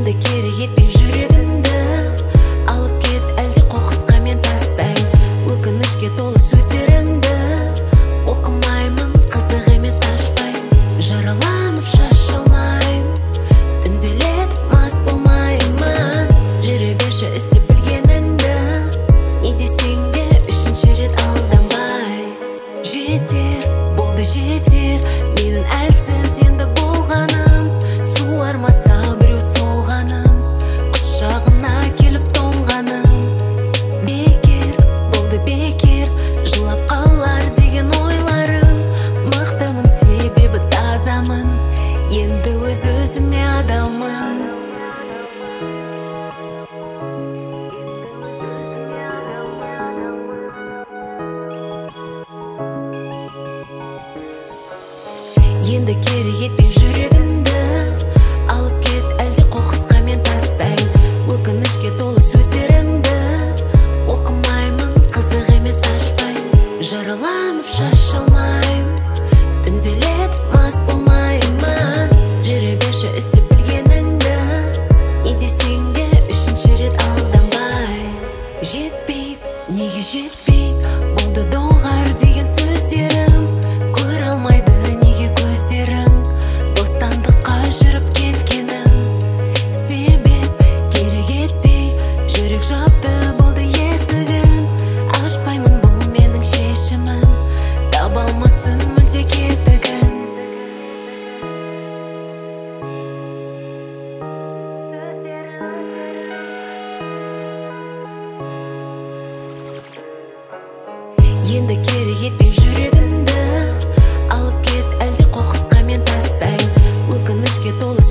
енді керек етпей жүрегімді алып кет, әлде қоқысқа мен тастайын. Өкінішке толы сөздеріңді оқымаймын, қызық емес ашпайын. Жараланып шаша алмайым, түнделетіп мас болмаймын. Жүре берші істеп білгеніңді, не десең де үшінші рет алданбай. Жетер, болды жетер, менің әлсіз енді болғаным. Суармаса біреу солғаным, құшағына келіп тоңғаным. Бекер, болды бекер, жылап қалар деген ойларым. Мықтымын себебі тазамын, енді өз-өзіме адалмын. Енді керек етпей жүрегімді алып кет, әлде қоқысқа мен тастайын. Өкінішке толы сөздеріңді оқымаймын, қызық емес ашпайын. Жараланып шаша алмайым, түнделетіп мас болмаймын. Жүре берші істеп білгеніңді, не десең де үшінші рет алданбай. Жетпей, неге жетпей, болды доғар деген сөздерім. Көре алмайды неге көздерің, бостандыққа жүріп кеткенім. Себеп керек етпей, жүрек жапты болды есігін. Ашпаймын, бұл менің шешімім, таба алмасын мүлде кетігін. Енді керек етпей жүрегімді алып кет, әлде қоқысқа мен тастайын. Өкінішке толы